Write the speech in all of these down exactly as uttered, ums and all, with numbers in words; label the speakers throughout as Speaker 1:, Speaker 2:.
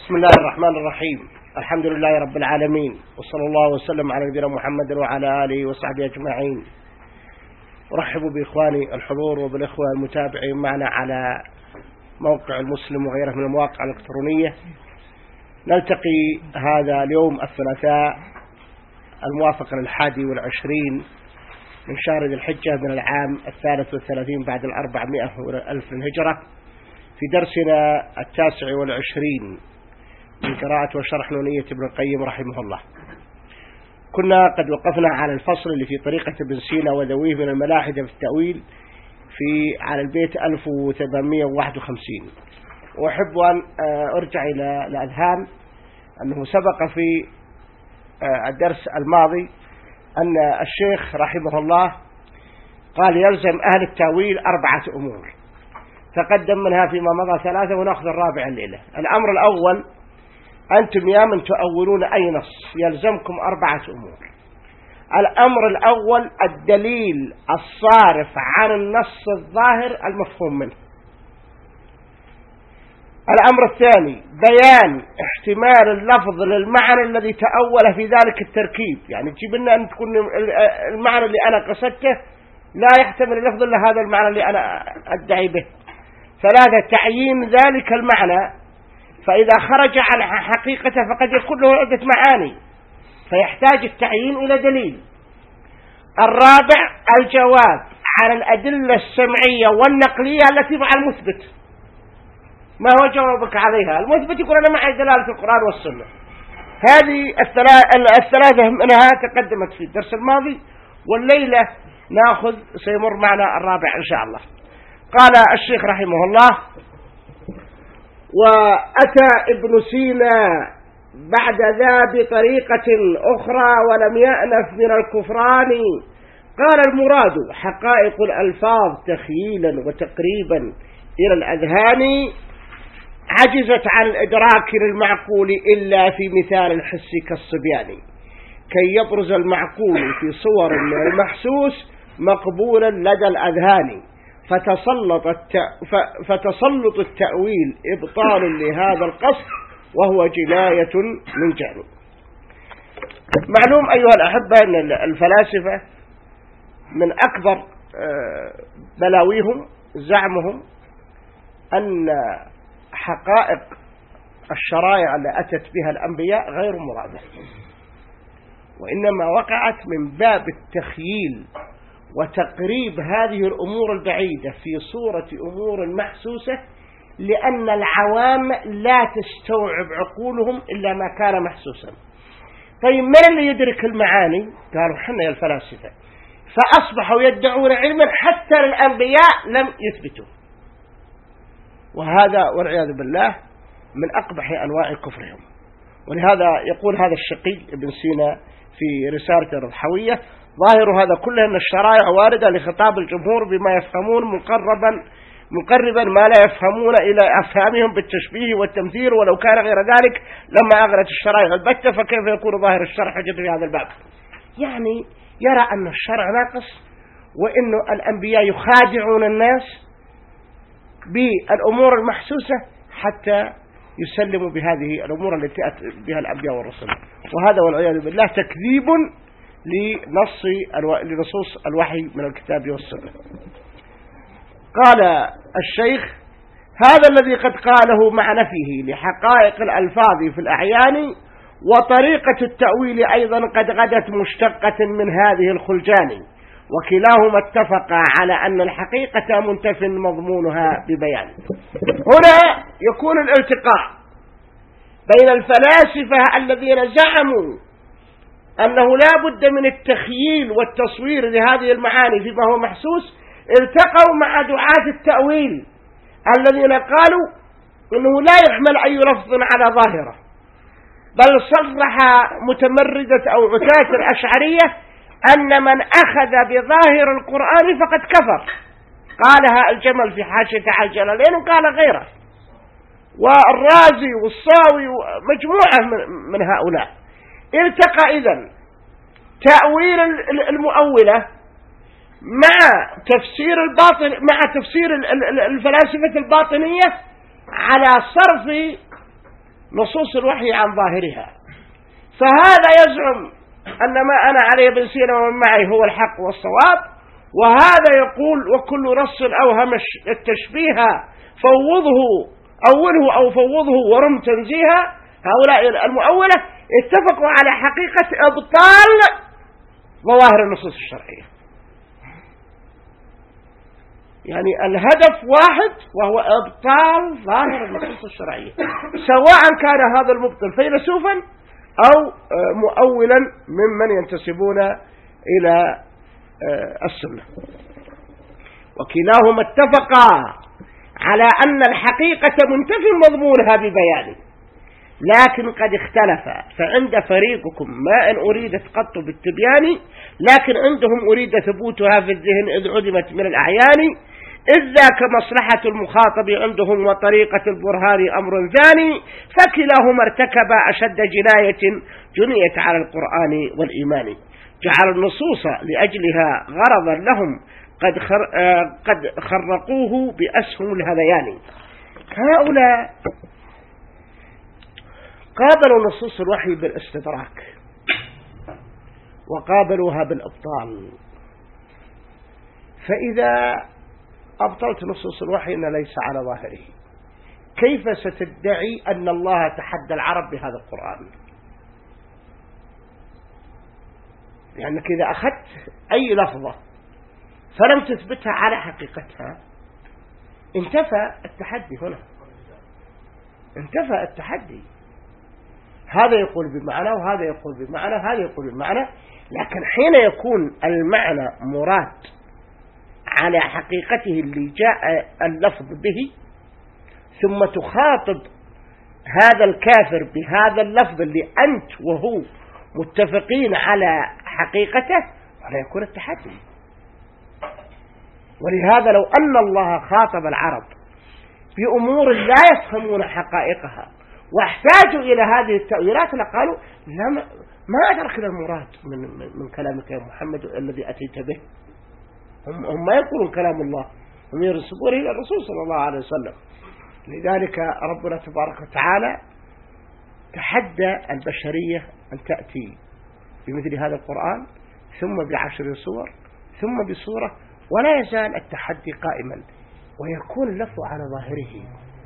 Speaker 1: بسم الله الرحمن الرحيم. الحمد لله رب العالمين، وصلى الله وسلم على نبينا محمد وعلى آله وصحبه أجمعين. أرحب بإخواني الحضور وبالإخوة المتابعين معنا على موقع المسلم وغيره من المواقع الإلكترونية. نلتقي هذا اليوم الثلاثاء الموافق للحادي والعشرين من شهر ذي الحجة من العام الثالث والثلاثين بعد الأربعمائة ألف الهجرة، في درسنا التاسع والعشرين من قراءة وشرح نونية ابن القيم رحمه الله. كنا قد وقفنا على الفصل اللي في طريقة ابن سينا وذويه من الملاحدة في التأويل في على البيت ألف وثمانمائة وواحد وخمسين، وأحب أن أرجع إلى الأذهان أنه سبق في الدرس الماضي أن الشيخ رحمه الله قال يلزم أهل التأويل أربعة أمور، تقدم منها فيما مضى ثلاثة ونأخذ الرابع الليلة. الأمر الأول: أنتم يا من تؤولون أي نص يلزمكم أربعة أمور. الأمر الأول: الدليل الصارف عن النص الظاهر المفهوم منه. الأمر الثاني: بيان احتمال اللفظ للمعنى الذي تأول في ذلك التركيب، يعني تجيب لنا أن تكون المعنى اللي أنا قصدته لا يحتمل اللفظ إلا هذا المعنى اللي أنا أدعي به. ثلاثة: تعيين ذلك المعنى، فإذا خرج عن حقيقته فقد يكون له عدة معاني فيحتاج التعيين إلى دليل. الرابع: الجواب عن الأدلة السمعية والنقلية التي مع المثبت. ما هو جوابك عليها؟ المثبت يقول أنا معي دلالة في القرآن والسنة. هذه الثلاثة منها تقدمت في الدرس الماضي، والليلة نأخذ سيمر معنا الرابع إن شاء الله. قال الشيخ رحمه الله: وأتى ابن سينا بعد ذا بطريقة أخرى ولم يأنف من الكفران. قال: المراد حقائق الألفاظ تخييلا وتقريبا إلى الأذهان، عجزت عن الإدراك للمعقول إلا في مثال الحس كالصبيان، كي يبرز المعقول في صور من المحسوس مقبولا لدى الأذهان، فتسلط, الت... فتسلط التأويل إبطال لهذا القصد وهو جناية من جانب. معلوم أيها الأحبة أن الفلاسفة من أكبر بلاويهم زعمهم أن حقائق الشرائع التي أتت بها الأنبياء غير مرادة، وإنما وقعت من باب التخييل وتقريب هذه الأمور البعيدة في صورة أمور محسوسة، لأن العوام لا تستوعب عقولهم إلا ما كان محسوسا. طيب من اللي يدرك المعاني؟ قالوا حنا يا الفلاسفة، فأصبحوا يدعون علما حتى للأنبياء لم يثبتوا، وهذا والعياذ بالله من أقبح أنواع كفرهم. ولهذا يقول هذا الشقي ابن سينا في رسالة الرضحوية: ظاهر هذا كله أن الشرائع واردة لخطاب الجمهور بما يفهمون مقربا مقربا ما لا يفهمون إلى أفهامهم بالتشبيه والتمثيل، ولو كان غير ذلك لما أغلت الشرائع البتة، فكيف يكون ظاهر الشرع حجة في هذا الباب؟ يعني يرى أن الشرع ناقص، وأن الأنبياء يخادعون الناس بالأمور المحسوسة حتى يسلموا بهذه الأمور التي أتى بها الأنبياء والرسل، وهذا والعياذ بالله تكذيب لنص لنصوص الوحي من الكتاب والسنة. قال الشيخ: هذا الذي قد قاله مع نفيه لحقائق الألفاظ في الأعيان، وطريقة التأويل أيضا قد غدت مشتقة من هذه الخلجان، وكلاهما اتفقا على أن الحقيقة منتف مضمونها ببيان. هنا يكون الالتقاء بين الفلاسفة الذين زعموا أنه لا بد من التخييل والتصوير لهذه المعاني فيما هو محسوس، التقوا مع دعاة التأويل الذين قالوا أنه لا يحمل أي لفظ على ظاهرة، بل صرح متمردة أو عتاة الأشعرية أن من أخذ بظاهر القرآن فقد كفر. قالها الجمل في حاشية على الجلالين وقال غيره، والرازي والصاوي ومجموعة من هؤلاء. التقى إذن تأويل المؤولة مع تفسير الباطن مع تفسير الفلاسفة الباطنية على صرف نصوص الوحي عن ظاهرها. فهذا يزعم أن ما أنا عليه ابن سينا ومن معي هو الحق والصواب، وهذا يقول وكل نص أوهم التشبيه فوضه أوله أو فوضه ورم تنزيها. هؤلاء المؤولة اتفقوا على حقيقة إبطال ظواهر النصوص الشرعية، يعني الهدف واحد وهو إبطال ظاهر النصوص الشرعية، سواء كان هذا المبطل فيلسوفا أو مؤولا ممن ينتسبون إلى السنة. وكلاهما اتفقا على أن الحقيقة منتفي مضمونها ببيانه، لكن قد اختلف، فعند فريقكم ما إن أريدت قط بالتبيان، لكن عندهم أريد ثبوتها في الذهن إذ عدمت من الأعيان، إذ ذاك مصلحة المخاطب عندهم وطريقة البرهان أمر ثاني، فكلاهما ارتكب أشد جناية جنيت على القرآن والإيمان، جعل النصوص لأجلها غرضا لهم قد, خر... قد خرقوه بأسهم الهذيان. هؤلاء قابلوا نصوص الوحي بالاستدراك وقابلوها بالإبطال. فإذا أبطلت نصوص الوحي إن ليس على ظاهره، كيف ستدعي أن الله تحدى العرب بهذا القرآن؟ لأنك إذا أخذت أي لفظة فلم تثبتها على حقيقتها انتفى التحدي، هنا انتفى التحدي. هذا يقول بمعنى وهذا يقول بمعنى، هذا يقول بمعنى، لكن حين يكون المعنى مراد على حقيقته اللي جاء اللفظ به، ثم تخاطب هذا الكافر بهذا اللفظ اللي أنت وهو متفقين على حقيقته، ولا يكون التحدي. ولهذا لو أن الله خاطب العرب بأمور لا يفهمون حقائقها واحتاجوا إلى هذه التأويلات لقالوا ما أدركنا المراد من, من كلامك يا محمد الذي أتيت به. هم, هم ما يقولون كلام الله، هم يرسبون إلى الرسول صلى الله عليه وسلم. لذلك ربنا تبارك وتعالى تحدى البشرية أن تأتي بمثل هذا القرآن ثم بعشر سور ثم بسورة، ولا يزال التحدي قائما ويكون اللفظ على ظاهره.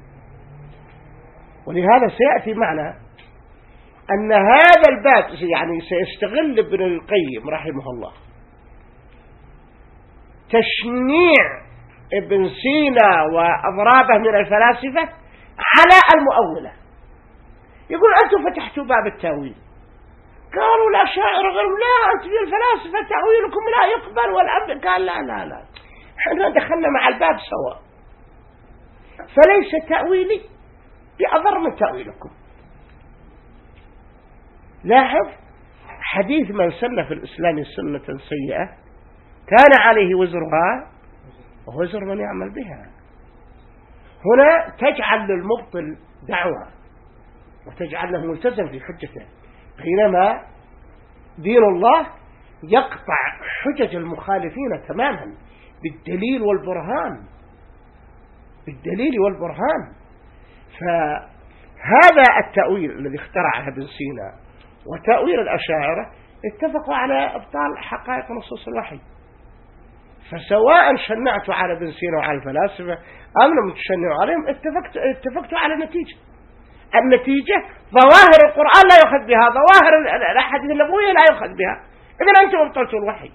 Speaker 1: ولهذا سيأتي معنا أن هذا الباب يعني سيستغل ابن القيم رحمه الله تشنيع ابن سينا وأضرابه من الفلاسفة على المؤولة. يقول أنتم فتحتوا باب التأويل، قالوا الأشاعرة قالوا لا أنتم الفلاسفة تأويلكم لا يقبل، والأب قال لا لا لا احنا دخلنا مع الباب سوا، فليس تأويلي بأضر من تأويلكم. لاحظ حديث من سن في الإسلام سنة سيئة كان عليه وزرها ووزر من يعمل بها. هنا تجعل للمبطل دعوة وتجعل له ملتزم في حجته، بينما دين الله يقطع حجج المخالفين تماما بالدليل والبرهان، بالدليل والبرهان. فهذا التأويل الذي اخترعه ابن سينا وتأويل الأشاعرة اتفقوا على إبطال حقائق نصوص الوحي. فسواء شنعتوا على ابن سينا وعلى الفلاسفة أم لم تشنعوا عليهم اتفقت اتفقتوا على النتيجة. النتيجة ظواهر القرآن لا يؤخذ بها، ظواهر الأحاديث النبوية لا يؤخذ بها، إذن أنتم ابطلتوا الوحي.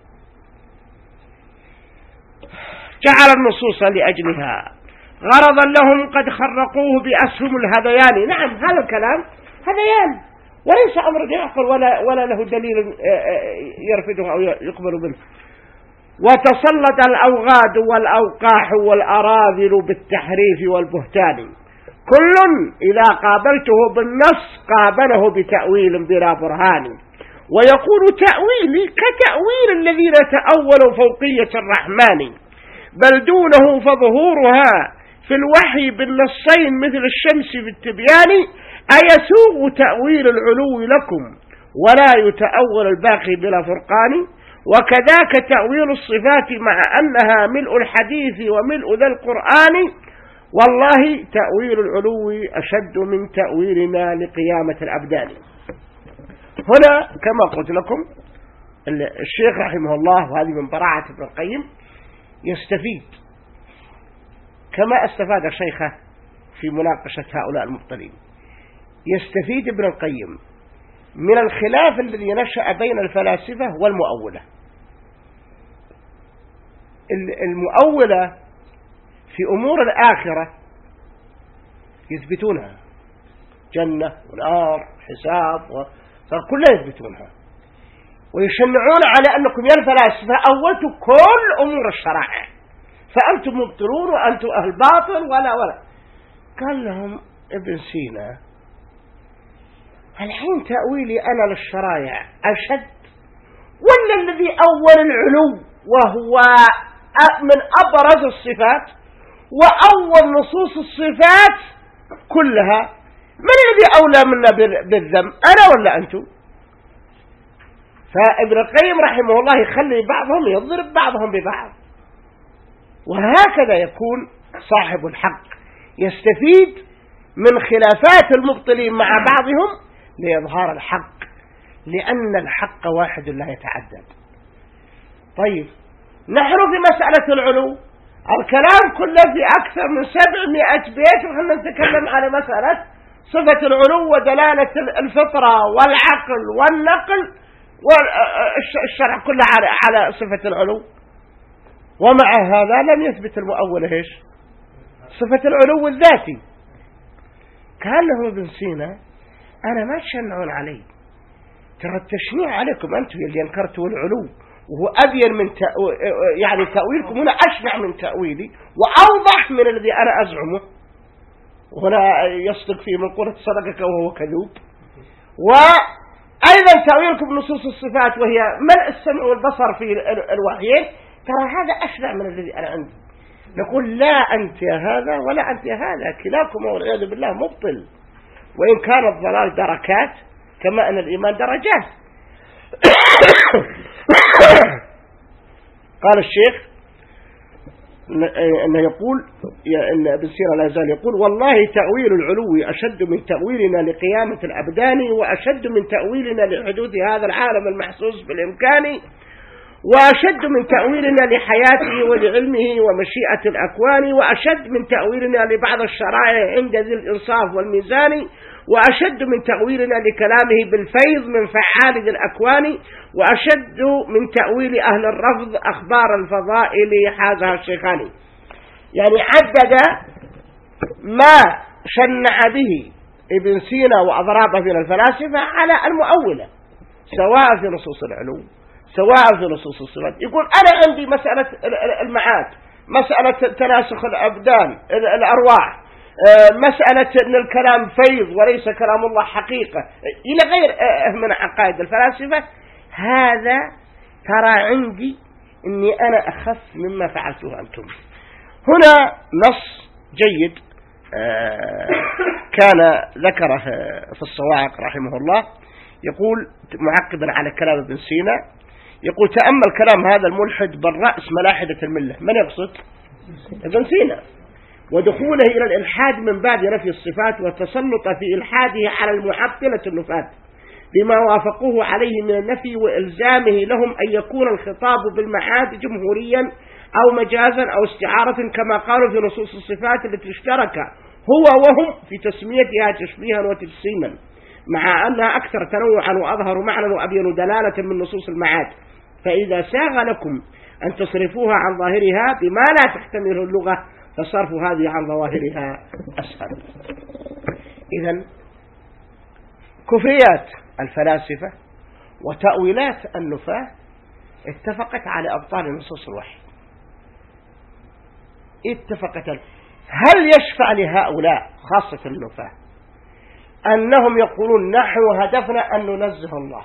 Speaker 1: جعل النصوص لأجلها غرضا لهم قد خرقوه بأسهم الهذيان. نعم هذا الكلام هذيان وليس أمر يعقل ولا, ولا له دليل يرفضه أو يقبل منه. وتسلط الأوغاد والأوقاح والأراذل بالتحريف والبهتان، كل إذا قابلته بالنص قابله بتأويل بلا برهان، ويقول تأويلي كتأويل الذين تأولوا فوقية الرحمن، بل دونه فظهورها في الوحي بالنصين مثل الشمس في التبيان، أيسوغ تأويل العلو لكم ولا يتأول الباقي بلا فرقان، وكذاك تأويل الصفات مع أنها ملء الحديث وملء ذا القرآن، والله تأويل العلو أشد من تأويلنا لقيامة الأبدان. هنا كما قلت لكم الشيخ رحمه الله، وهذه من براعة ابن القيم، يستفيد كما استفاد شيخه في مناقشة هؤلاء المبطلين. يستفيد ابن القيم من الخلاف الذي نشأ بين الفلاسفة والمؤولة. المؤولة في أمور الآخرة يثبتونها، جنة ونار حساب كلها يثبتونها، ويشنعون على أنكم يا الفلاسفة أولتوا كل أمور الشرائع فأنتم مبطلون وأنتم أهل باطل ولا ولا. قال لهم ابن سينا الحين تأويلي أنا للشرائع أشد ولا الذي أول العلو وهو من أبرز الصفات وأول نصوص الصفات كلها؟ من الذي أولى منا بالذم، أنا ولا أنتم؟ فابن القيم رحمه الله يخلي بعضهم يضرب بعضهم ببعض، وهكذا يكون صاحب الحق يستفيد من خلافات المبطلين مع بعضهم لإظهار الحق، لأن الحق واحد لا يتعدد. طيب نحن في مسألة العلو الكلام كله في أكثر من سبعمائة بيت، وحنا نتكلم على مسألة صفة العلو ودلالة الفطرة والعقل والنقل والشرع كله على على صفة العلو. ومع هذا لم يثبت المؤول ايش؟ صفة العلو الذاتي. قال له ابن سينا أنا ما تشنعون علي، ترى التشنيع عليكم أنتم اللي انكرتوا العلو، وهو أبين من تأو... يعني تأويلكم هنا أشنع من تأويلي وأوضح من الذي أنا أزعمه. وهنا يصدق فيه من قولة صدقك وهو كذوب. وأيضا تأويلكم بنصوص الصفات وهي ملء السمع والبصر في الوحيين، ترى هذا أشنع من الذي أنا عندي. نقول لا أنت يا هذا ولا أنت يا هذا، كلاكما والعياذ بالله مبطل، وإن كان الضلال دركات كما أن الإيمان درجات. قال الشيخ أنه يقول أن ابن سينا لا يزال يقول والله تأويل العلو أشد من تأويلنا لقيامة الأبدان، وأشد من تأويلنا لحدوث هذا العالم المحسوس بالإمكان، وأشد من تأويلنا لحياته ولعلمه ومشيئة الأكوان، وأشد من تأويلنا لبعض الشرائع عند ذي الإنصاف والميزان، وأشد من تأويلنا لكلامه بالفيض من فعال ذي الأكوان، وأشد من تأويل أهل الرفض أخبار الفضائل حازها الشيخاني. يعني عدد ما شنع به ابن سينا وأضرابه من الفلاسفة على المؤولة، سواء في نصوص العلو سواء في نصوص الصفات. يقول أنا عندي مسألة المعاد، مسألة تناسخ الأبدان الأرواح، مسألة أن الكلام فيض وليس كلام الله حقيقة، إلى غير من عقائد الفلاسفة. هذا ترى عندي أني أنا أخف مما فعلته أنتم. هنا نص جيد كان ذكره في الصواعق رحمه الله، يقول معقبا على كلام ابن سينا، يقول تأمل كلام هذا الملحد بالرأس ملاحدة الملة. من يقصد؟ ابن سينا. ودخوله إلى الإلحاد من باب نفي الصفات، وتسلط في إلحاده على المعطلة النفاة بما وافقوه عليه من النفي، وإلزامه لهم أن يكون الخطاب بالمعاد جمهوريا أو مجازا أو استعارة كما قالوا في نصوص الصفات التي اشترك هو وهم في تسميتها تشبيها وتجسيما، مع أنها أكثر تنوعا وأظهر معنى وأبين دلالة من نصوص المعاد. فإذا ساغ لكم أن تصرفوها عن ظاهرها بما لا تحتمله اللغة، فصرف هذه عن ظواهرها أسهل. إذن كفريات الفلاسفة وتأويلات النفاة اتفقت على أبطال نصوص الوحي. اتفقت. هل يشفع لهؤلاء خاصة النفاة أنهم يقولون نحن هدفنا أن ننزه الله؟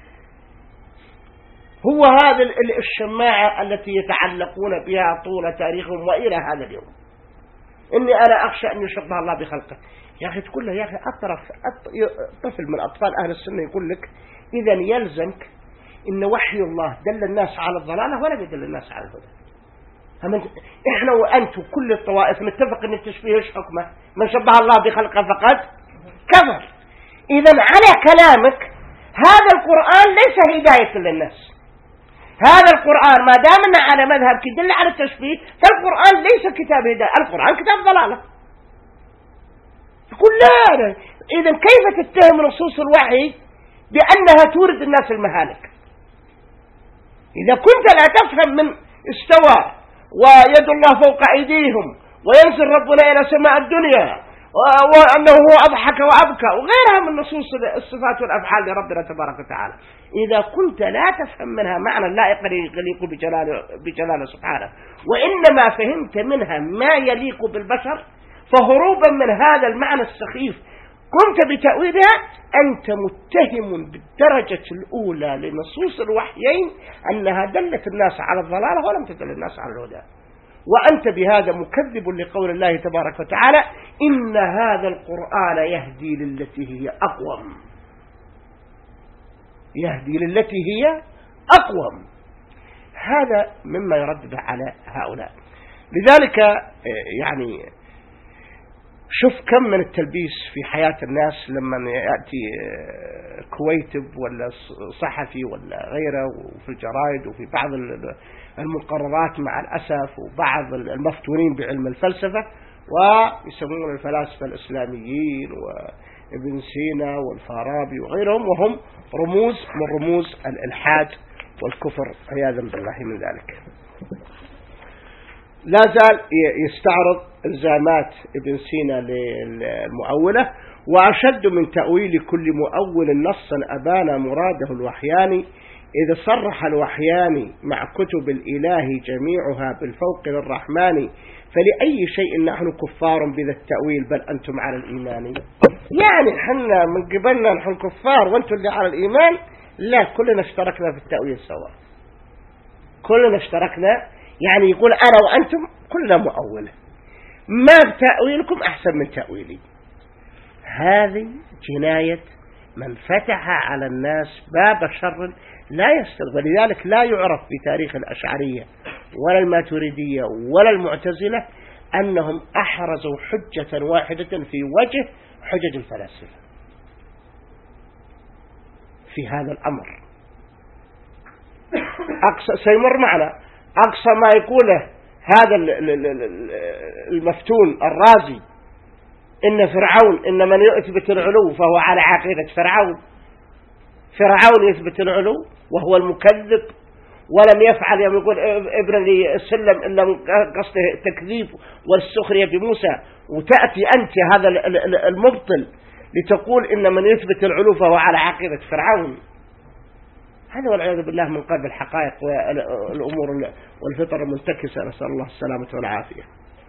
Speaker 1: هو هذا الشماعة التي يتعلقون بها طول تاريخهم وإلى هذا اليوم. إني أنا أخشى أن يشبه الله بخلقه. يا أخي تقول له يا أخي أطرف طفل من أطفال أهل السنة يقول لك إذا يلزمك إن وحي الله دل الناس على الضلالة ولا يدل الناس على الهدى. إحنا وأنتم كل الطوائف نتفق أن التشبيه إيش حكمه؟ من شبه الله بخلقه فقد كفر. إذن على كلامك هذا القرآن ليس هداية للناس. هذا القرآن ما دامنا على مذهب يدل على التشبيه، فالقرآن ليس كتاب هداية، القرآن كتاب ضلالة. يقول لا لا. إذن كيف تتهم نصوص الوحي بأنها تورد الناس المهالك؟ إذا كنت لا تفهم من استوى ويد الله فوق أيديهم وينزل ربنا إلى سماء الدنيا وأنه هو أضحك وأبكى وغيرها من نصوص الصفات والأفعال لربنا تبارك وتعالى، إذا كنت لا تفهم منها معنى لائق يليق بجلاله, بجلاله سبحانه، وإنما فهمت منها ما يليق بالبشر، فهروبا من هذا المعنى السخيف قمت بتأويلها، أنت متهم بالدرجة الأولى لنصوص الوحيين أنها دلت الناس على الضلالة ولم تدل الناس على الهدى، وأنت بهذا مكذب لقول الله تبارك وتعالى إن هذا القرآن يهدي للتي هي أقوم، يهدي للتي هي أقوم. هذا مما يردد على هؤلاء. لذلك يعني شوف كم من التلبيس في حياة الناس لما يأتي كويتب ولا صحفي ولا غيره وفي الجرائد وفي بعض المقررات مع الأسف وبعض المفتونين بعلم الفلسفة ويسمون الفلاسفة الإسلاميين وابن سينا والفارابي وغيرهم، وهم رموز من رموز الإلحاد والكفر عياذا بالله من ذلك. لا زال يستعرض إلزامات ابن سينا للمؤولة، وأشد من تأويل كل مؤول نصا أبان مراده الوحياني، إذا صرح الوحيان مع كتب الإله جميعها بالفوق للرحمن، فلأي شيء نحن كفار بذا التأويل بل أنتم على الإيمان. يعني حنا من قبلنا نحن كفار وأنتم اللي على الإيمان؟ لا، كلنا اشتركنا في التأويل سوا، كلنا اشتركنا. يعني يقول أنا وأنتم كلنا مؤولة، ما تأويلكم أحسن من تأويلي. هذه جناية من فتح على الناس باب شر لا يستغل، ولذلك لا يعرف في تاريخ الأشعرية ولا الماتريدية ولا المعتزلة أنهم أحرزوا حجة واحدة في وجه حجج الفلاسفة في هذا الأمر. أقصى سيمر معنا أقصى ما يقوله هذا المفتون الرازي إن فرعون إن من يثبت العلو فهو على عقيدة فرعون، فرعون يثبت العلو وهو المكذب ولم يفعل يوم يقول ابن لي السلم إلا من قصده التكذيب والسخرية بموسى، وتأتي أنت هذا المبطل لتقول إن من يثبت العلو فهو على عقيدة فرعون. هذا والعياذ بالله من قلب الحقائق والأمور والفطر المنتكسة، نسأل الله السلامة والعافية.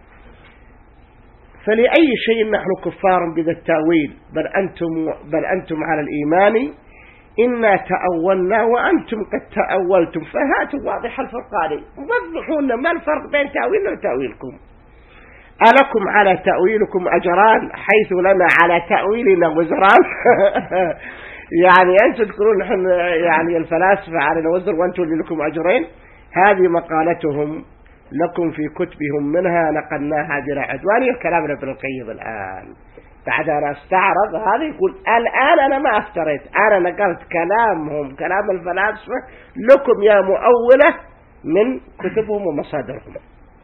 Speaker 1: فلأي شيء نحن كفار بذا التأويل بل أنتم, بل أنتم على الإيمان، إنا تأولنا وأنتم قد تأولتم، فهاتوا واضح الفرقان، وضحونا ما الفرق بين تأويلنا وتأويلكم. ألكم على تأويلكم أجران حيث لنا على تأويلنا وزران. يعني أنتم تقولون نحن يعني الفلاسفة علينا وزر وأنتم اللي لكم أجرين. هذه مقالتهم لكم في كتبهم منها نقلناها درع عدواني. الكلام ابن القيم الآن بعد أن استعرض هذا يقول الآن أنا ما افتريت، أنا نقلت كلامهم كلام الفلاسفة لكم يا مؤولة من كتبهم ومصادرهم.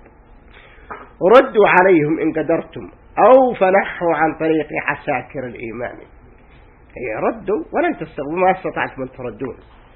Speaker 1: ردوا عليهم إن قدرتم أو فنحوا عن طريق عساكر الإيمان. ردوا ولن تستطيعوا ما استطعتم أن تردون.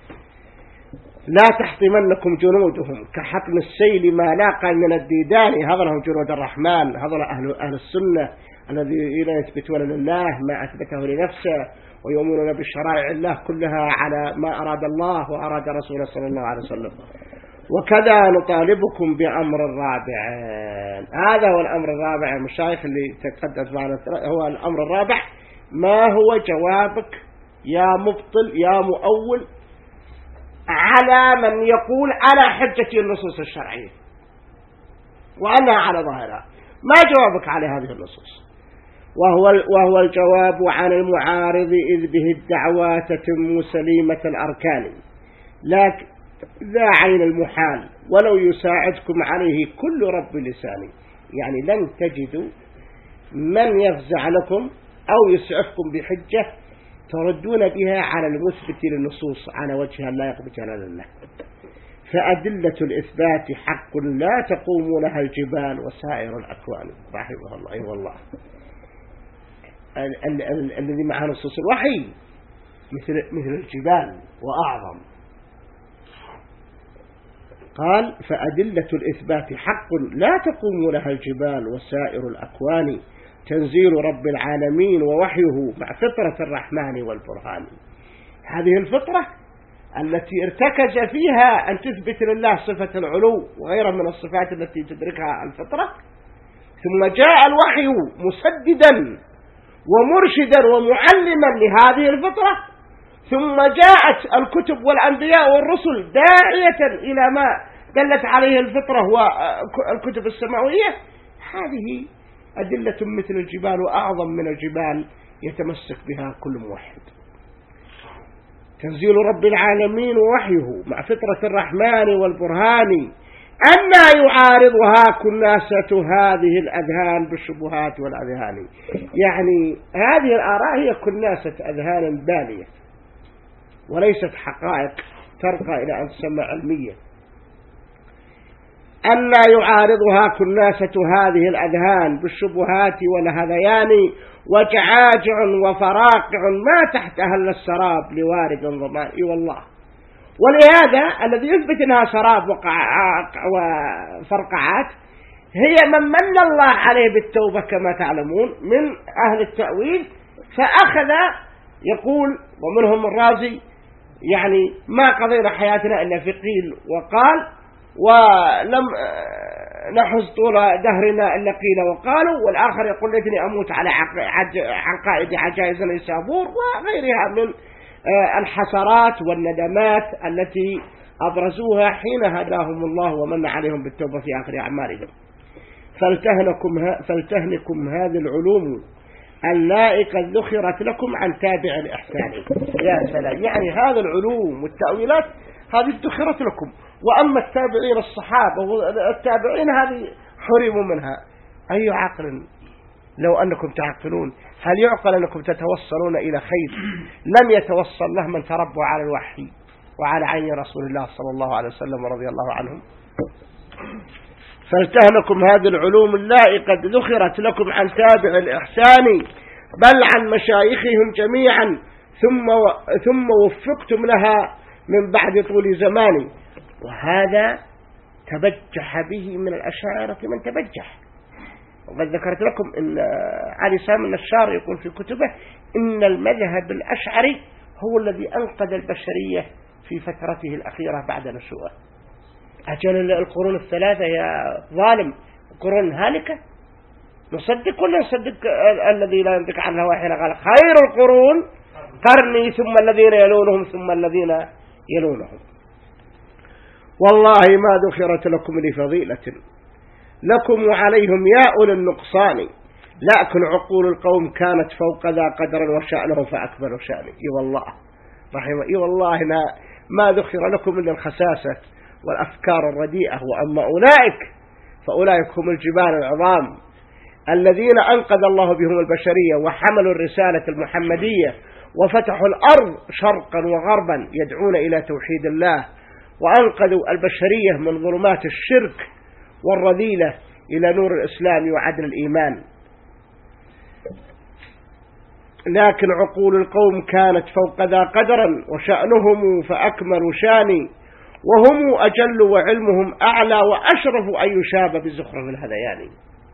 Speaker 1: لا تحطمنكم جنودهم كحطم السيل ما لاقى من الديدان. هذول جنود الرحمن، هذول أهل, أهل السنة الذين يثبتون لله ما أثبته لنفسه ويؤمنون بشرائع الله كلها على ما أراد الله وأراد رسوله صلى الله عليه وسلم. وكذا نطالبكم بأمر الرابع. هذا هو الأمر الرابع المشايخ اللي تقدس معنا، هو الأمر الرابع. ما هو جوابك يا مبطل يا مؤول على من يقول أنا حجتي النصوص الشرعية وأنا على ظاهرها؟ ما جوابك على هذه النصوص؟ وهو, وهو الجواب عن المعارض إذ به الدعوة تتم سليمة الأركان، لكن ذا عين المحال ولو يساعدكم عليه كل رب لساني. يعني لن تجدوا من يفزع لكم أو يسعفكم بحجة تردون بها على المثبت للنصوص على وجه لا يقبل جلال الله. فأدلة الإثبات حق لا تقوم لها الجبال وسائر الأكوان. رحمه الله. أي أيوة والله ال- ال- ال- الذي مع نصوص الوحي مثل, مثل الجبال وأعظم. قال فأدلة الإثبات حق لا تقوم لها الجبال وسائر الأكوان تنزيل رب العالمين ووحيه مع فطرة الرحمن والبرهان. هذه الفطرة التي ارتكز فيها أن تثبت لله صفة العلو وغيرها من الصفات التي تدركها الفطرة، ثم جاء الوحي مسددا ومرشدا ومعلما لهذه الفطرة، ثم جاءت الكتب والأنبياء والرسل داعية إلى ما دلت عليه الفطرة والكتب السماوية. هذه أدلة مثل الجبال وأعظم من الجبال يتمسك بها كل موحد. تنزيل رب العالمين ووحيه مع فطرة الرحمن والبرهان أما يعارضها كناسة هذه الأذهان بالشبهات والأذهان. يعني هذه الآراء هي كناسة أذهان بالية وليست حقائق ترقى إلى أن تسمى علمية. أن يعارضها كناسة هذه الأذهان بالشبهات والهذيان وجعاجع وفراقع ما تحتها إلا السراب لوارد ضمان. إي والله. ولهذا الذي يثبت أنها سراب وفرقعات هي من من الله عليه بالتوبة كما تعلمون من أهل التأويل، فأخذ يقول ومنهم الرازي يعني ما قضينا حياتنا إلا في قيل وقال ولم نحز طول دهرنا إلا قيل وقالوا، والآخر يقول ليتني أموت على عقائد عجائز نيسابور وغيرها من الحسرات والندمات التي أبرزوها حين هداهم الله ومن عليهم بالتوبة في آخر أعمالهم. فلتهنكم, فلتهنكم هذه العلوم اللائقة ذخرت لكم عن تابع الإحسان. يا سلام. يعني هذا العلوم والتأويلات هذه ذخرت لكم، وأما التابعين الصحابة والتابعين هذه حرموا منها. أي عقل لو أنكم تعقلون هل يعقل أنكم تتوصلون إلى خير لم يتوصل له من تربوا على الوحي وعلى عين رسول الله صلى الله عليه وسلم رضي الله عنهم. فلتهنكم هذه العلوم اللائقة ذخرت لكم عن تابع الإحسان بل عن مشايخهم جميعا ثم ثم وفقتم لها من بعد طول زمان. وهذا تبجح به من الأشاعرة من تبجح. وقد ذكرت لكم أن علي سامي النشار يقول في كتبه إن المذهب الأشعري هو الذي أنقذ البشرية في فترته الأخيرة بعد نشوءه. أجل القرون الثلاثة يا ظالم قرون هالكة، نصدق ولا نصدق الذي لا ينطق عن الهوى حين قال خير القرون قرني ثم الذين يلونهم ثم الذين يلونهم. والله ما ذكرت لكم لفضيلة لكم وعليهم يا أولي النقصان لكن عقول القوم كانت فوق ذا قدرا وشأنه فأكبر شأني. إي والله رحمه. إي والله ما, ما ذكر لكم إلا الخساسة والأفكار الرديئة. وأما أولئك فأولئك هم الجبال العظام الذين أنقذ الله بهم البشرية وحملوا الرسالة المحمدية وفتحوا الأرض شرقا وغربا يدعون إلى توحيد الله وأنقذوا البشرية من ظلمات الشرك والرذيلة إلى نور الإسلام وعدل الإيمان. لكن عقول القوم كانت فوق ذا قدرا وشأنهم فأكمل شاني وهم أجل وعلمهم أعلى وأشرف أن يشاب بزخرف الهذيان.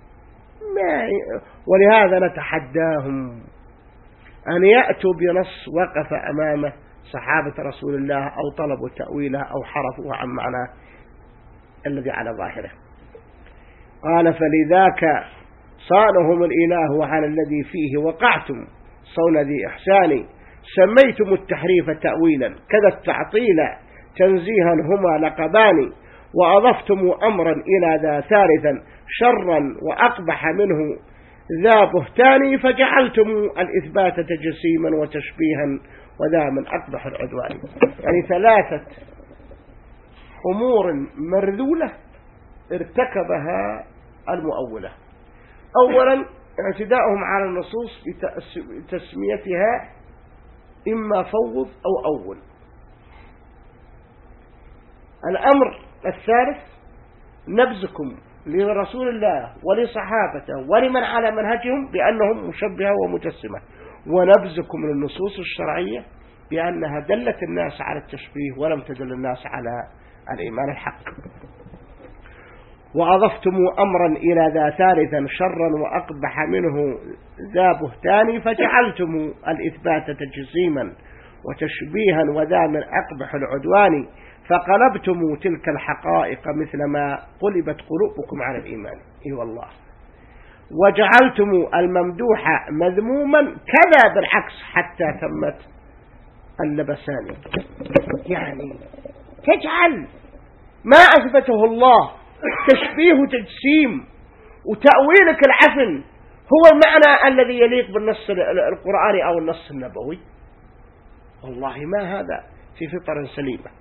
Speaker 1: ولهذا نتحداهم أن يأتوا بنص وقف أمامه صحابة رسول الله أو طلبوا تأويله أو حرفوه عن معناه الذي على ظاهره. قال فلذاك صانهم الإله وعلى الذي فيه وقعتم صون ذي إحسان سميتم التحريف تأويلا كذا التعطيل تنزيها هما لقبان وأضفتم أمرا إلى ذا ثالثا شرا وأقبح منه ذا بهتان فجعلتم الإثبات تجسيما وتشبيها وذا من أقبح العدوان. يعني ثلاثة أمور مرذولة ارتكبها المؤولة. أولا اعتداؤهم على النصوص بتسميتها إما فوض أو أول. الأمر الثالث نبذكم لرسول الله ولصحابته ولمن على منهجهم بأنهم مشبهة ومجسمة، ونبذكم للنصوص الشرعية بأنها دلت الناس على التشبيه ولم تدل الناس على الإيمان الحق. وأضفتم أمرا إلى ذا ثالثا شرا وأقبح منه ذا بهتان، فجعلتم الإثبات تجسيما وتشبيها وذا من أقبح العدوان، فقلبتم تلك الحقائق مثل ما قلبت قلوبكم على الإيمان. إي والله. وجعلتم الممدوح مذموما كذا بالعكس حتى ثمت اللبسان. يعني تجعل ما أثبته الله تشبيه وتجسيم وتأويلك العفن هو المعنى الذي يليق بالنص القرآني أو النص النبوي. والله ما هذا في فطر سليمة.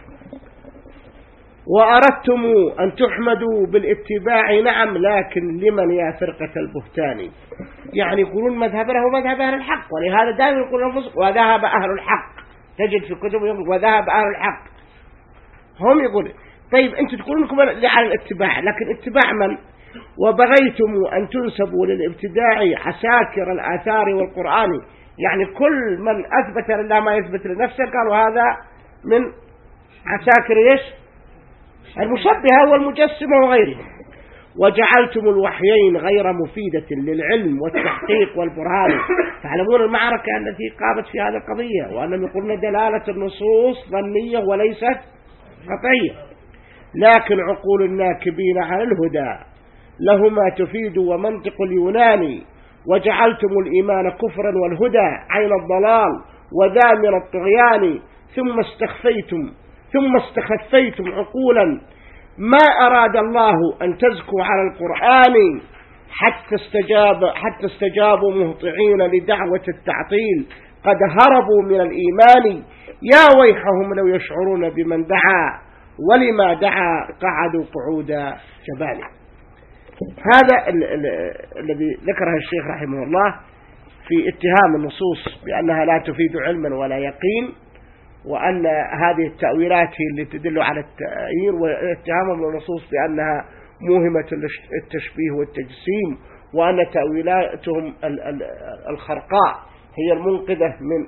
Speaker 1: وأردتم أن تحمدوا بالاتباع نعم، لكن لمن يا فرقة البهتان؟ يعني يقولون مذهبنا هو مذهب أهل الحق، ولهذا دائما يقولون وذهب أهل الحق. تجد في كتب وذهب أهل الحق، هم يقولون طيب أنتم تقولون لكم على الاتباع، لكن اتباع من؟ وبغيتم أن تنسبوا للابتداع عساكر الآثار والقرآن، يعني كل من أثبت لله ما يثبت لنفسه قالوا هذا من عساكر إيش؟ المشبهة والمجسمة وغيرهم. وجعلتم الوحيين غير مفيدة للعلم والتحقيق والبرهان. تعلمون المعركة التي قامت في هذه القضية، وأنهم يقولون دلالة النصوص ظنية وليست قطعية، لكن عقول الناكبين على الهدى لهما تفيد ومنطق اليوناني. وجعلتم الإيمان كفرا والهدى عين الضلال وذا من الطغيان، ثم استخفيتم ثم استخفيتم عقولا ما أراد الله أن تزكوا على القرآن، حتى استجاب حتى استجابوا مهطعين لدعوة التعطيل، قد هربوا من الإيمان. يا ويحهم لو يشعرون بمن دعا، ولما دعا قعدوا قعود جبال. هذا الذي ذكره الشيخ رحمه الله في اتهام النصوص بأنها لا تفيد علما ولا يقين، وأن هذه التأويلات هي اللي تدل على التأيير، واتهامهم النصوص بأنها موهمة التشبيه والتجسيم، وأن تأويلاتهم الخرقاء هي المنقذة من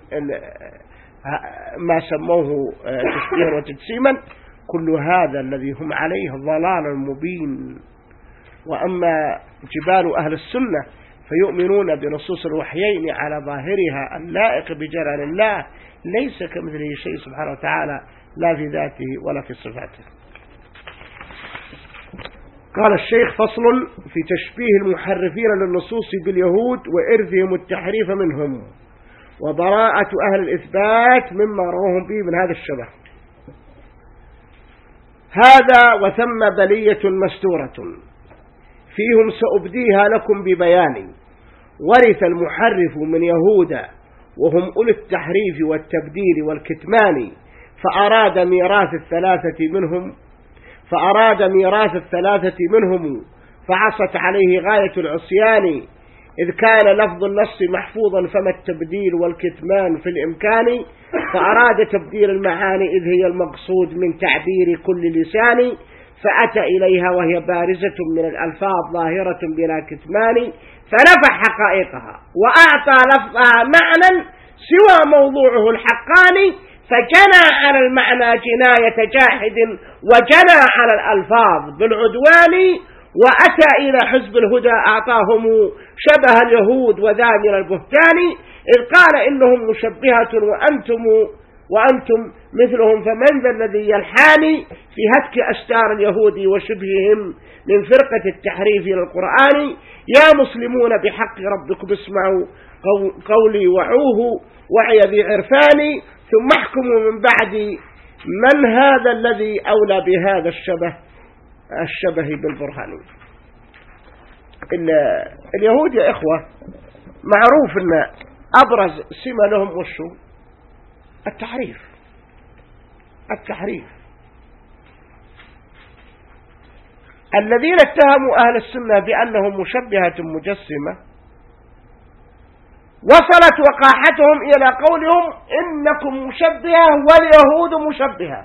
Speaker 1: ما سموه تشبيه وتجسيما. كل هذا الذي هم عليه ضلال مبين. وأما جبال أهل السنة فيؤمنون بنصوص الوحيين على ظاهرها اللائق بجلال الله، ليس كمثله شيء سبحانه وتعالى، لا في ذاته ولا في صفاته. قال الشيخ: فصل في تشبيه المحرفين للنصوص باليهود وإرثهم التحريف منهم، وبراءة أهل الإثبات مما روهم به من هذا الشبه. هذا وثم بلية مستورة فيهم سأبديها لكم ببياني. ورث المحرف من يهودا وهم أولي التحريف والتبديل والكتمان، فأراد ميراث الثلاثة منهم فأراد ميراث الثلاثة منهم فعصت عليه غاية العصيان، إذ كان لفظ النص محفوظا فما التبديل والكتمان في الإمكان، فأراد تبديل المعاني إذ هي المقصود من تعبير كل لسان، فأتى إليها وهي بارزة من الألفاظ ظاهرة بلا كتمان، فنفى حقائقها وأعطى لفظها معنى سوى موضوعه الحقاني، فجنى على المعنى جناية جاحد وجنى على الألفاظ بالعدوان، وأتى إلى حزب الهدى أعطاهم شبه اليهود وذا من البهتان، إذ قال إنهم مشبهة وأنتم وأنتم مثلهم، فمن ذا الذي يلحاني في هتك أستار اليهود وشبههم من فرقة التحريف للقرآن. يا مسلمون بحق ربكم اسمعوا قولي وعوه وعي ذي عرفاني، ثم احكموا من بعدي من هذا الذي أولى بهذا الشبه الشبه بالبرهان. اليهود يا إخوة معروف أن أبرز سمة لهم وشو التحريف التحريف الذين اتهموا أهل السنة بأنهم مشبهة مجسمة وصلت وقاحتهم إلى قولهم إنكم مشبهة واليهود مشبهة،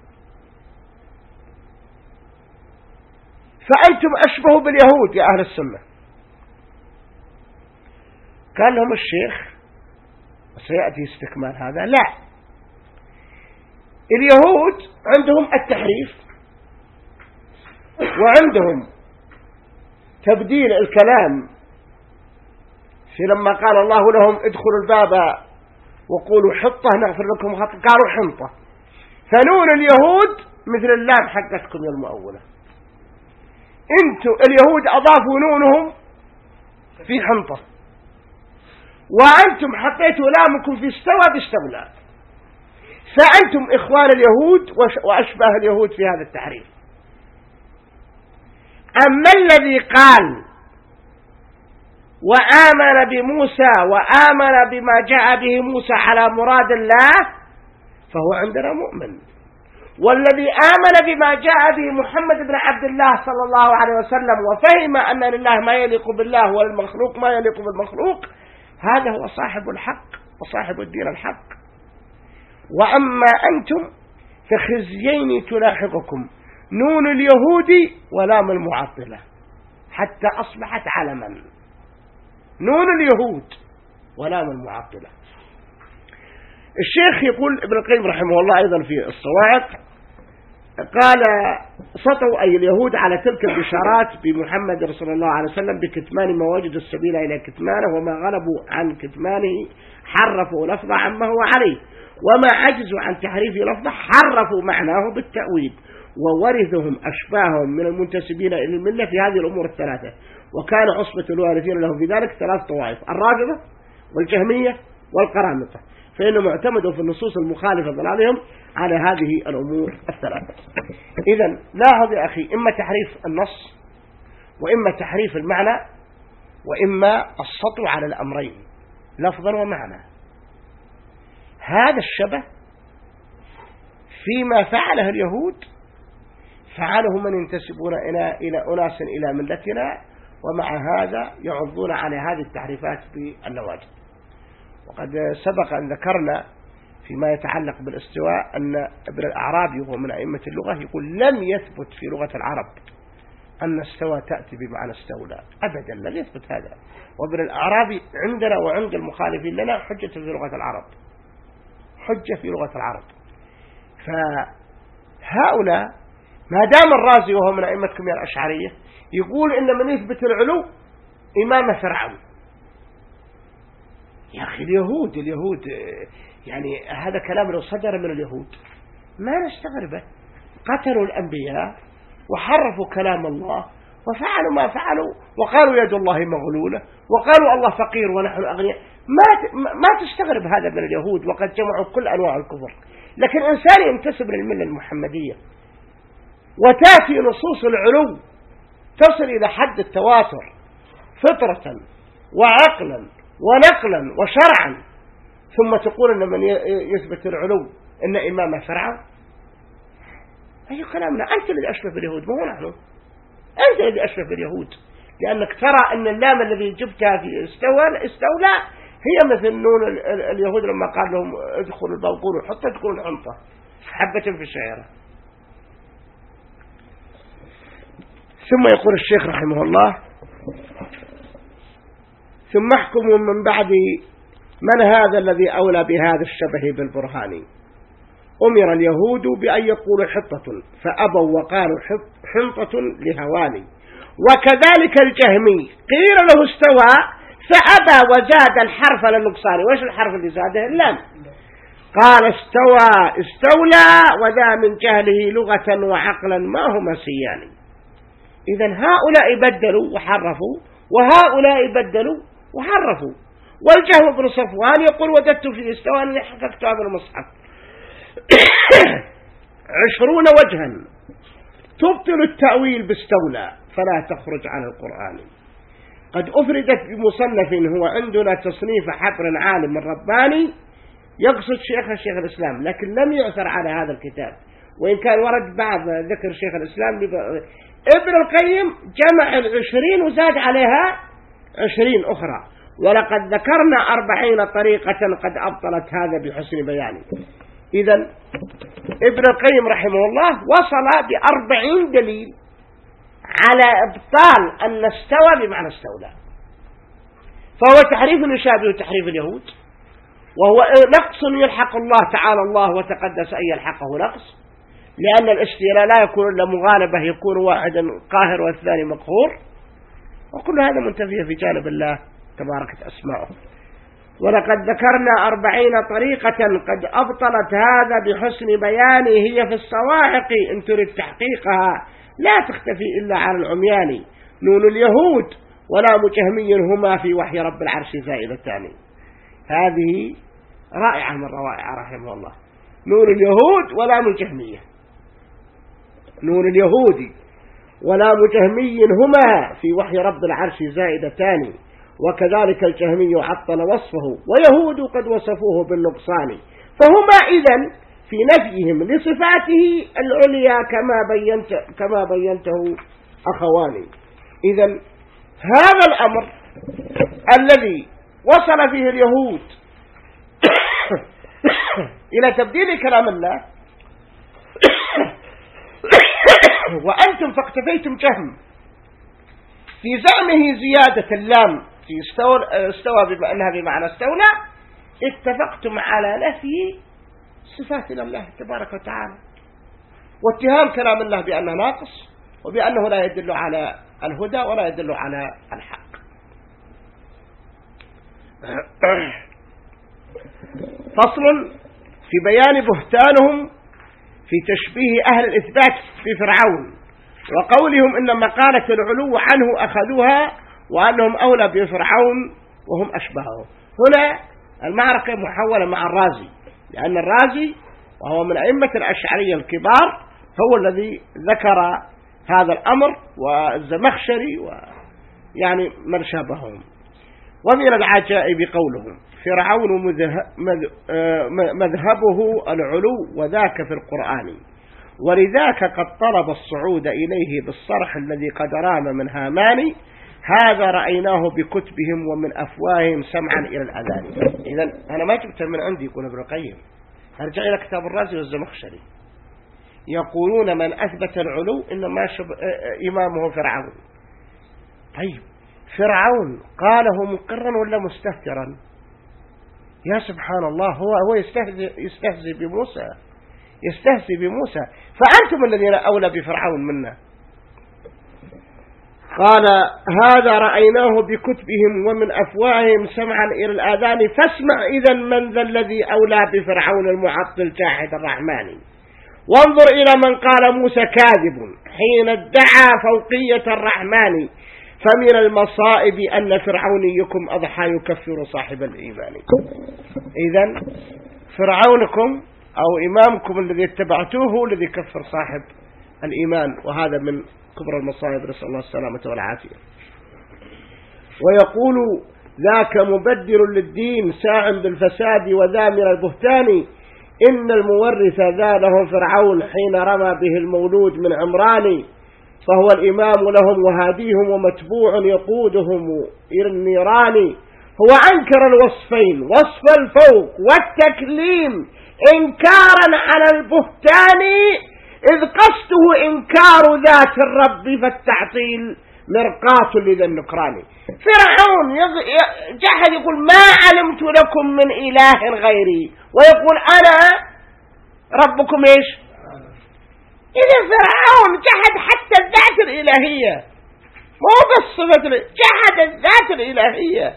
Speaker 1: فأنتم أشبه باليهود يا أهل السنة. قال لهم الشيخ وسيأتي استكمال هذا: لا، اليهود عندهم التحريف وعندهم تبديل الكلام، في لما قال الله لهم ادخلوا الباب وقولوا حطة نغفر لكم خطأ قالوا حنطة، فنون اليهود مثل اللام حقتكم يا المؤولة، انتم اليهود أضافوا نونهم في حنطة وأنتم حطيتوا لامكم في استوى باستولى، فأنتم إخوان اليهود وأشبه اليهود في هذا التحريف. أما الذي قال وآمن بموسى وآمن بما جاء به موسى على مراد الله فهو عندنا مؤمن، والذي آمن بما جاء به محمد بن عبد الله صلى الله عليه وسلم وفهم أن لله ما يليق بالله والمخلوق ما يليق بالمخلوق، هذا هو صاحب الحق وصاحب الدين الحق. وأما أنتم فخزيين تلاحقكم نون اليهود ولام المعطلة حتى أصبحت علما، نون اليهود ولام المعطلة. الشيخ يقول ابن القيم رحمه الله أيضا في الصواعق قال: سطوا أي اليهود على تلك البشارات بمحمد رسول الله عليه وسلم بكتمان ما وجدوا السبيل إلى كتمانه، وما غلبوا عن كتمانه حرفوا لفظه عما هو عليه، وما عجزوا عن تحريف لفظه حرفوا معناه بالتأويل، وورثهم أشباههم من المنتسبين إلى الملة في هذه الأمور الثلاثة. وكان عصبة الوارثين لهم في ذلك ثلاث طوائف: الرافضة والجهمية والقرامطة، فإنه معتمد في النصوص المخالفة ضلالهم على هذه الأمور الثلاثة. إذن لاحظ يا أخي، إما تحريف النص وإما تحريف المعنى وإما السطو على الأمرين لفظا ومعنى. هذا الشبه فيما فعله اليهود فعله من ينتسبون إلى إلى أناس إلى ملتنا، ومع هذا يعضون على هذه التحريفات بالنواجذ. وقد سبق أن ذكرنا فيما يتعلق بالاستواء أن ابن الأعرابي وهو من أئمة اللغة يقول: لم يثبت في لغة العرب أن استوى تأتي بمعنى استولى أبدا، لم يثبت هذا. وابن الأعرابي عندنا وعند المخالفين لنا حجة في لغة العرب، حجة في لغة العرب. فهؤلاء ما دام الرازي وهو من أئمتكم يا الأشعرية يقول إن من يثبت العلو إمام فرعون، يا أخي اليهود اليهود يعني هذا كلام لو صدر من اليهود ما نستغربه. قتلوا الأنبياء وحرفوا كلام الله وفعلوا ما فعلوا، وقالوا يد الله مغلولة، وقالوا الله فقير ونحن أغنياء. ما ما تستغرب هذا من اليهود، وقد جمعوا كل أنواع الكفر. لكن إنسان ينتسب للملة المحمدية وتأتي نصوص العلو تصل إلى حد التواتر فطرة وعقلا ونقلا وشرعا، ثم تقول أن من يثبت العلو إن إمام فرعون؟ أي كلامنا؟ أنت الذي أشبه باليهود، مو نحن. أنت الذي أشبه باليهود، لأنك ترى أن اللام الذي جبتها في استولى استولى هي مثل نون اليهود لما قال لهم ادخلوا الباب وقولوا حتى تكون حنطة حبة في الشعيرة. ثم يقول الشيخ رحمه الله: ثم احكموا من بعد من هذا الذي أولى بهذا الشبه بالبرهان. أمر اليهود بأن يقولوا حطة فأبوا وقالوا حنطة لهواني، وكذلك الجهمي قيل له استوى فأبى وزاد الحرف للنقصان. وإيش الحرف اللي زاده؟ اللام. قال استوى استولى، وذا من جهله لغة وعقلا ما هما سيان. إذن هؤلاء بدلوا وحرفوا وهؤلاء بدلوا وحرفوا. والجهم بن صفوان يقول: وجدت في استوى أني حققت هذا المصحف عشرون وجها تبطل التأويل باستولى فلا تخرج عن القرآن. قد أفردت بمصنف هو عندنا تصنيف حبر عالم رباني، يقصد شيخ الشيخ الإسلام، لكن لم يعثر على هذا الكتاب، وإن كان ورد بعض ذكر شيخ الإسلام ابن القيم جمع العشرين وزاد عليها عشرين أخرى. ولقد ذكرنا أربعين طريقة قد أبطلت هذا بحسن بيانه. إذن ابن القيم رحمه الله وصل بأربعين دليل على إبطال أن استوى بمعنى استولى، فهو تحريف يشابه تحريف اليهود، وهو نقص يلحق الله تعالى الله وتقدس أن يلحقه نقص، لأن الاستيلاء لا يكون إلا مغالبة، يكون واحدا قاهر والثاني مقهور، وكل هذا منتفي في جانب الله تبارك أسماؤه. ولقد ذكرنا أربعين طريقة قد أبطلت هذا بحسن بيانه، هي في الصواعق إن تريد تحقيقها لا تختفي إلا على العميان، نون اليهود ولا مجهمي هما في وحي رب العرش زائدتان. هذه رائعة من روائع رحمه الله، نون اليهود ولا مجهمية، نون اليهود ولا مجهمي هما في وحي رب العرش زائدتان، وكذلك الجهمي عطل وصفه ويهود قد وصفوه بالنقصان، فهما إذن في نفيهم لصفاته العليا كما بينت كما بينته أخواني. إذن هذا الأمر الذي وصل فيه اليهود إلى تبديل كلام الله وأنتم فاقتفيتم جهم في زعمه زيادة اللام في استوى, استوى بما أنها بمعنى استولى، اتفقتم على نفي صفات الله تبارك وتعالى واتهام كلام الله بأنه ناقص وبأنه لا يدل على الهدى ولا يدل على الحق. فصل في بيان بهتانهم في تشبيه أهل الإثبات في فرعون وقولهم إن مقالة العلو عنه أخذوها وأنهم أولى بفرعون وهم أشبهه. هنا المعركة محولة مع الرازي، لأن الرازي وهو من أئمة الأشعرية الكبار هو الذي ذكر هذا الأمر، والزمخشري ويعني من شابههم. ومن العجائب قولهم فرعون مذهبه العلو وذاك في القرآن، ولذاك قد طلب الصعود إليه بالصرح الذي قد رام من هامان، هذا رأيناه بكتبهم ومن أفواههم سمعا إلى الأذان. إذن أنا ما جبت من عندي يقول ابن القيم، أرجع إلى كتاب الرازي والزمخشري، يقولون من أثبت العلو إنما إمامه فرعون. طيب فرعون قاله مقرا ولا مستهترا؟ يا سبحان الله، هو هو يستهزئ يستهزئ بموسى يستهزئ بموسى فأنتم الذين أولى بفرعون منا. قال هذا رأيناه بكتبهم ومن أفواههم سمعا إلى الآذان، فاسمع إذا من ذا الذي أولى بفرعون المعطل جاحد الرحمن، وانظر إلى من قال موسى كاذب حين ادعى فوقية الرحمن، فمن المصائب أن فرعونيكم أضحى يكفر صاحب الإيمان. إذن فرعونكم أو إمامكم الذي اتبعتوه هو الذي كفر صاحب الإيمان، وهذا من كبر المصائب، نسأل الله السلامة والعافية. ويقول ذاك مبدل للدين ساع بالفساد وذا من البهتان، إن المورث ذا له فرعون حين رمى به المولود من عمران، فهو الإمام لهم وهاديهم ومتبوع يقودهم إلى النيران. هو أنكر الوصفين، وصف الفوق والتكليم إنكارا على البهتان، إذ قصده إنكار ذات الرب فالتعطيل مرقاة لذا النكران. فرعون جحد يقول ما علمت لكم من إله غيري، ويقول أنا ربكم إيش؟ إذا فرعون جحد حتى الذات الإلهية، مو بس صفة، جحد الذات الإلهية.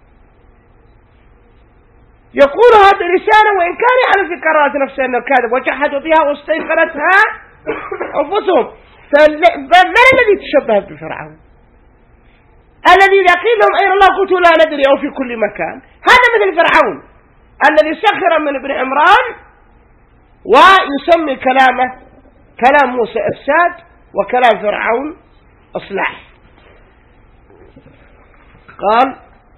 Speaker 1: يقول هذا لسانه وإن كان يعلم في كرامة نفسه أنه كاذب، وجحدوا بها واستيقنتها أنفسهم. فمن الذي تشبه بفرعون؟ الذي إذا قيل لهم أين الله قلتوا لا ندري أو في كل مكان. هذا مثل فرعون الذي سخر من ابن عمران ويسمي كلامه كلام موسى إفساد وكلام فرعون إصلاح. قال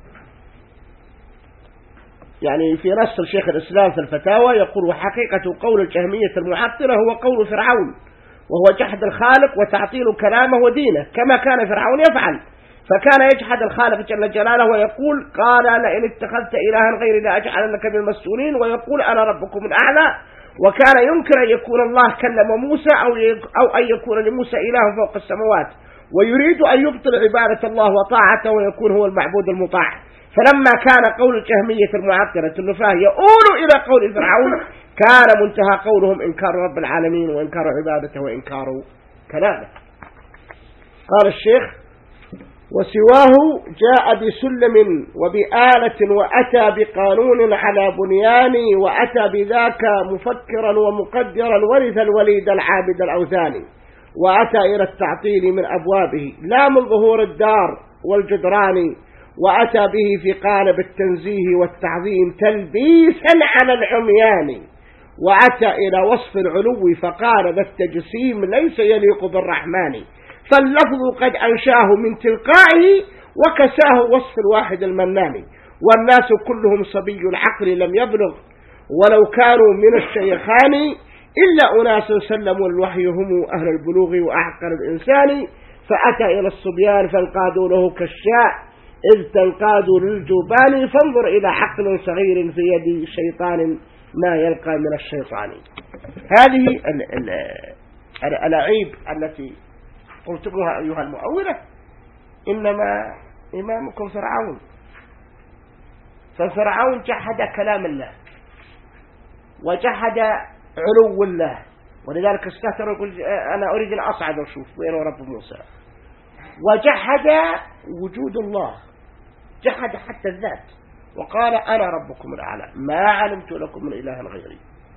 Speaker 1: يعني في نص الشيخ الإسلام في الفتاوى يقول وحقيقة قول الجهمية المعطلة هو قول فرعون، وهو جحد الخالق وتعطيل كلامه ودينه كما كان فرعون يفعل، فكان يجحد الخالق جل جلاله ويقول قال لئن اتخذت إلها غيري لأجعلنك من المسجونين، ويقول أنا ربكم الأعلى، وكان ينكر أن يكون الله كلم موسى أو أو أن يكون لموسى إله فوق السماوات، ويريد أن يبطل عبادة الله وطاعته ويكون هو المعبود المطاع. فلما كان قول الجهمية المعطلة النفاة يؤول إلى قول فرعون كان منتهى قولهم إنكار رب العالمين وإنكار عبادته وإنكار كلامه. قال الشيخ وسواه جاء بسلم وبآلة وأتى بقانون على بنيان، وأتى بذاك مفكرا ومقدرا ورث الوليد العابد الأوثاني، وأتى إلى التعطيل من أبوابه لا من ظهور الدار والجدران، وأتى به في قالب التنزيه والتعظيم تلبيسا على العميان، وأتى إلى وصف العلو فقال ذا التجسيم ليس يليق بالرحمن، فاللفظ قد أنشاه من تلقائه وكساه وصف الواحد المنان، والناس كلهم صبي العقل لم يبلغ ولو كانوا من الشيخان، إلا أناس سلموا الوحي هم أهل البلوغ وأعقل الإنسان، فأتى إلى الصبيان فانقادوا له كالشاء إذ تنقادوا للجبان، فانظر إلى عقل صغير في يد شيطان ما يلقى من الشيطان. هذه الألاعيب التي قلتموها أيها المؤولة إنما إمامكم فرعون، ففرعون جحد كلام الله وجحد علو الله، ولذلك استهتر يقول أنا أريد أن أصعد وأشوف وين رب موسى، وجحد وجود الله، جحد حتى الذات، وقال أنا ربكم الأعلى ما علمت لكم من إله غيري،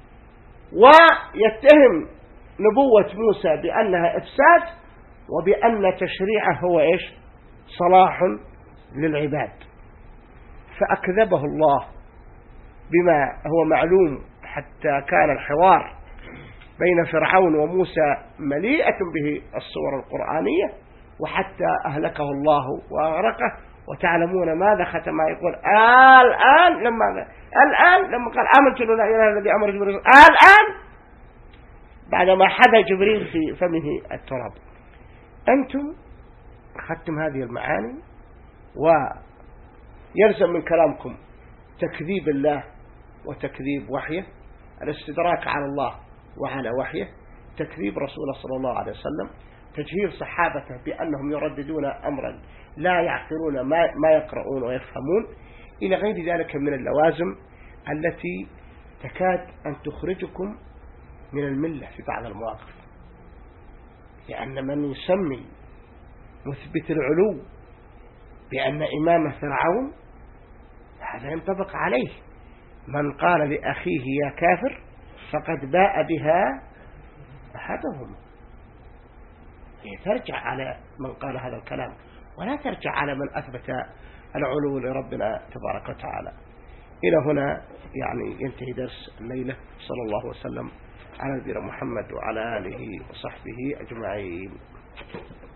Speaker 1: ويتهم نبوة موسى بأنها إفساد وبأن تشريعه هو إيش؟ صلاح للعباد، فأكذبه الله بما هو معلوم، حتى كان الحوار بين فرعون وموسى مليئة به الصور القرآنية، وحتى أهلكه الله وأغرقه. وتعلمون ماذا ختم يقول الآن لما الآن لما قال آمنت لا إله إلا الذي أمر جبريل الآن بعدما حذى جبريل في فمه التراب. أنتم أخذتم هذه المعاني، ويلزم من كلامكم تكذيب الله وتكذيب وحيه، الاستدراك على الله وعلى وحيه، تكذيب رسوله صلى الله عليه وسلم، تجهيل صحابته بأنهم يرددون أمرا لا يعقلون ما, ما يقرؤون ويفهمون، إلى غير ذلك من اللوازم التي تكاد أن تخرجكم من الملة في بعض المواقف، لأن من يسمي مثبت العلو بأن إمامه فرعون هذا ينطبق عليه، من قال لأخيه يا كافر فقد باء بها أحدهم، ترجع على من قال هذا الكلام ولا ترجع على من أثبت العلو لربنا تبارك وتعالى. إلى هنا يعني ينتهي درس الليلة، صلى الله وسلم على نبينا محمد وعلى آله وصحبه أجمعين.